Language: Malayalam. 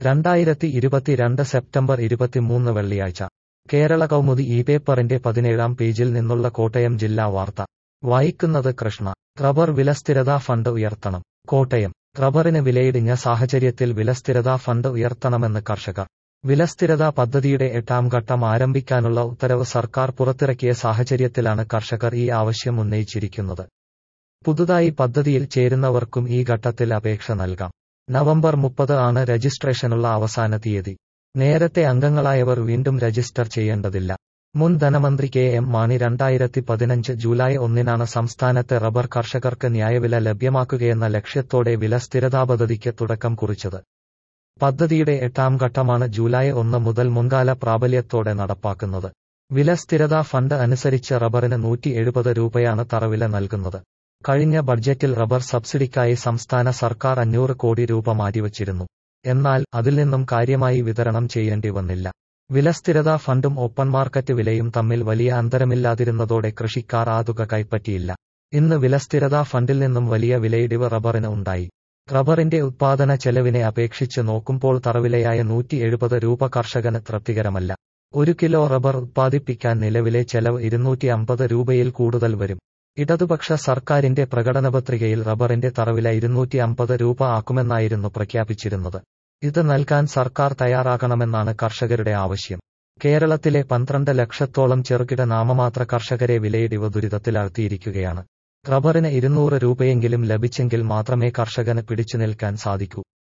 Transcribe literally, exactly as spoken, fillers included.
രണ്ടായിരത്തി ഇരുപത്തിരണ്ട് സെപ്റ്റംബർ ഇരുപത്തിമൂന്ന് വെള്ളിയാഴ്ച കേരള കൗമുദി ഈ പേപ്പറിന്റെ പതിനേഴാം പേജിൽ നിന്നുള്ള കോട്ടയം ജില്ലാ വാർത്ത വായിക്കുന്നത് കൃഷ്ണ. റബ്ബർ വിലസ്ഥിരതാ ഫണ്ട് ഉയർത്തണം. കോട്ടയം. റബ്ബറിന് വിലയിടിഞ്ഞ സാഹചര്യത്തിൽ വിലസ്ഥിരതാ ഫണ്ട് ഉയർത്തണമെന്ന് കർഷകർ. വിലസ്ഥിരതാ പദ്ധതിയുടെ എട്ടാം ഘട്ടം ആരംഭിക്കാനുള്ള ഉത്തരവ് സർക്കാർ പുറത്തിറക്കിയ സാഹചര്യത്തിലാണ് കർഷകർ ഈ ആവശ്യം ഉന്നയിച്ചിരിക്കുന്നത്. പുതുതായി പദ്ധതിയിൽ ചേരുന്നവർക്കും ഈ ഘട്ടത്തിൽ അപേക്ഷ നൽകാം. നവംബർ മുപ്പത് ആണ് രജിസ്ട്രേഷനുള്ള അവസാന തീയതി. നേരത്തെ അംഗങ്ങളായവർ വീണ്ടും രജിസ്റ്റർ ചെയ്യേണ്ടതില്ല. മുൻ ധനമന്ത്രി കെ എം മാണി രണ്ടായിരത്തി പതിനഞ്ച് ജൂലൈ ഒന്നിനാണ് സംസ്ഥാനത്തെ റബ്ബർ കർഷകർക്ക് ന്യായവില ലഭ്യമാക്കുകയെന്ന ലക്ഷ്യത്തോടെ വില സ്ഥിരതാ പദ്ധതിക്ക് തുടക്കം കുറിച്ചത്. പദ്ധതിയുടെ എട്ടാം ഘട്ടമാണ് ജൂലൈ ഒന്ന് മുതൽ മുൻകാല പ്രാബല്യത്തോടെ നടപ്പാക്കുന്നത്. വില സ്ഥിരതാ ഫണ്ട് അനുസരിച്ച് റബ്ബറിന് നൂറ്റി എഴുപത് രൂപയാണ് തറവില നൽകുന്നത്. കഴിഞ്ഞ ബഡ്ജറ്റിൽ റബ്ബർ സബ്സിഡിക്കായി സംസ്ഥാന സർക്കാർ അഞ്ഞൂറ് കോടി രൂപ മാറ്റിവച്ചിരുന്നു. എന്നാൽ അതിൽ നിന്നും കാര്യമായി വിതരണം ചെയ്യേണ്ടി വന്നില്ല. വിലസ്ഥിരതാ ഫണ്ടും ഓപ്പൺ മാർക്കറ്റ് വിലയും തമ്മിൽ വലിയ അന്തരമില്ലാതിരുന്നതോടെ കൃഷിക്കാർ ആ തുക കൈപ്പറ്റിയില്ല. ഇന്ന് വിലസ്ഥിരതാ ഫണ്ടിൽ നിന്നും വലിയ വിലയിടിവ് റബ്ബറിന് ഉണ്ടായി. റബ്ബറിന്റെ ഉത്പാദന ചെലവിനെ അപേക്ഷിച്ച് നോക്കുമ്പോൾ തറവിലയായ നൂറ്റി എഴുപത് രൂപ കർഷകന് തൃപ്തികരമല്ല. ഒരു കിലോ റബ്ബർ ഉത്പാദിപ്പിക്കാൻ നിലവിലെ ചെലവ് ഇരുന്നൂറ്റി അമ്പത് രൂപയിൽ കൂടുതൽ വരും. ഇടതുപക്ഷ സർക്കാരിന്റെ പ്രകടനപത്രികയിൽ റബ്ബറിന്റെ തറവില ഇരുന്നൂറ്റി അമ്പത് രൂപ ആക്കുമെന്നായിരുന്നു പ്രഖ്യാപിച്ചിരുന്നത്. ഇത് നൽകാൻ സർക്കാർ തയ്യാറാകണമെന്നാണ് കർഷകരുടെ ആവശ്യം. കേരളത്തിലെ പന്ത്രണ്ട് ലക്ഷത്തോളം ചെറുകിട നാമമാത്ര കർഷകരെ വിലയിടിവ് ദുരിതത്തിലാഴ്ത്തിയിരിക്കുകയാണ്. റബ്ബറിന് ഇരുന്നൂറ് രൂപയെങ്കിലും ലഭിച്ചെങ്കിൽ മാത്രമേ കർഷകന് പിടിച്ചുനിൽക്കാൻ സാധിക്കൂ.